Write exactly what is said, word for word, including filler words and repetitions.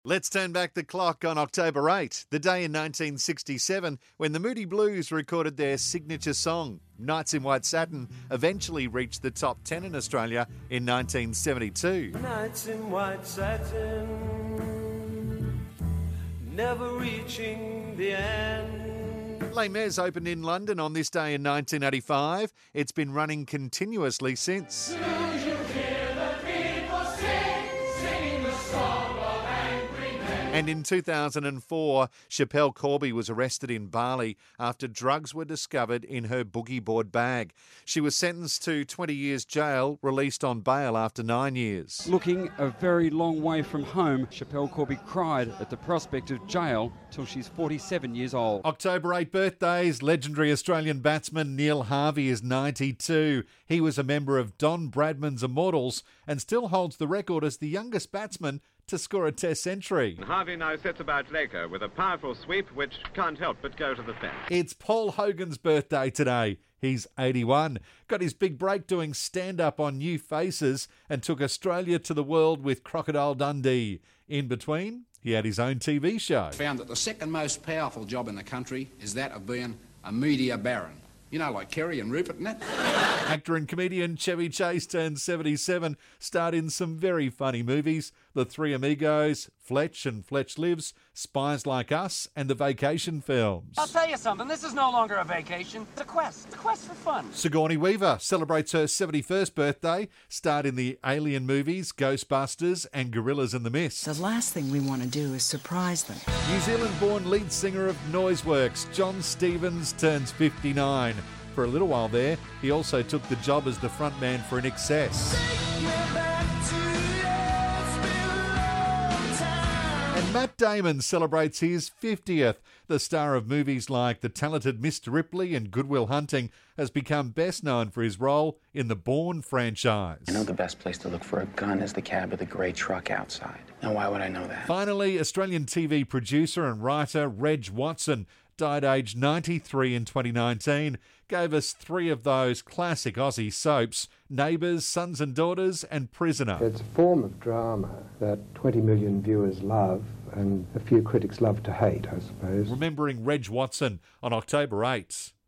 Let's turn back the clock on October eighth, the day in nineteen sixty-seven when the Moody Blues recorded their signature song. Nights in White Satin eventually reached the top ten in Australia in nineteen seventy-two. Nights in white satin, never reaching the end. Les Mis opened in London on this day in nineteen eighty-five. It's been running continuously since. And in two thousand four, Schapelle Corby was arrested in Bali after drugs were discovered in her boogie board bag. She was sentenced to twenty years jail, released on bail after nine years. Looking a very long way from home, Schapelle Corby cried at the prospect of jail till she's forty-seven years old. October eighth birthdays, legendary Australian batsman Neil Harvey is ninety-two. He was a member of Don Bradman's Immortals and still holds the record as the youngest batsman to score a Test century. Harvey now sets about Laker with a powerful sweep which can't help but go to the fence. It's Paul Hogan's birthday today. He's eighty-one. Got his big break doing stand-up on New Faces and took Australia to the world with Crocodile Dundee. In between, he had his own T V show. Found that the second most powerful job in the country is that of being a media baron. You know, like Kerry and Rupert and that. Actor and comedian Chevy Chase turned seventy-seven, starred in some very funny movies: The Three Amigos, Fletch and Fletch Lives, Spies Like Us, and the Vacation films. I'll tell you something, this is no longer a vacation, it's a quest, it's a quest for fun. Sigourney Weaver celebrates her seventy-first birthday, starred in the Alien movies, Ghostbusters and Gorillas in the Mist. The last thing we want to do is surprise them. New Zealand-born lead singer of Noiseworks, John Stevens, turns fifty-nine. For a little while there, he also took the job as the frontman for I N X S. And Matt Damon celebrates his fiftieth. The star of movies like The Talented Mister Ripley and Good Will Hunting has become best known for his role in the Bourne franchise. I know the best place to look for a gun is the cab of the grey truck outside. Now, why would I know that? Finally, Australian T V producer and writer Reg Watson died aged ninety-three in twenty nineteen, gave us three of those classic Aussie soaps: Neighbours, Sons and Daughters and Prisoner. It's a form of drama that twenty million viewers love and a few critics love to hate, I suppose. Remembering Reg Watson on October eighth.